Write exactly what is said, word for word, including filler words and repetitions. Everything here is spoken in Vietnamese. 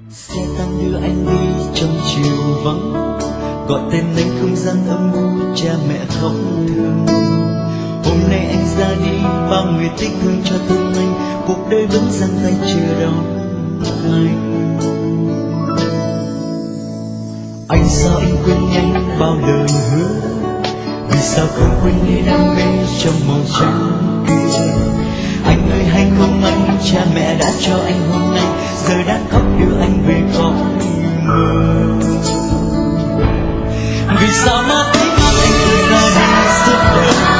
Xe tăng đưa anh đi trong chiều vắng, gọi tên anh không gian âm u, cha mẹ khóc thương. Hôm nay anh ra đi, bao người tiếc thương cho thương anh, cuộc đời vẫn giang tay chờ đón anh. Anh sao anh quên nhanh bao lời hứa, vì sao không quên đi đam mê trong màu trắng kia. Anh ơi hay không anh, cha mẹ đã cho anh hôm nay, giờ đã khóc đưa anh về cõi mơ. Vì sao má thấy anh cứ ra đi suốt đời,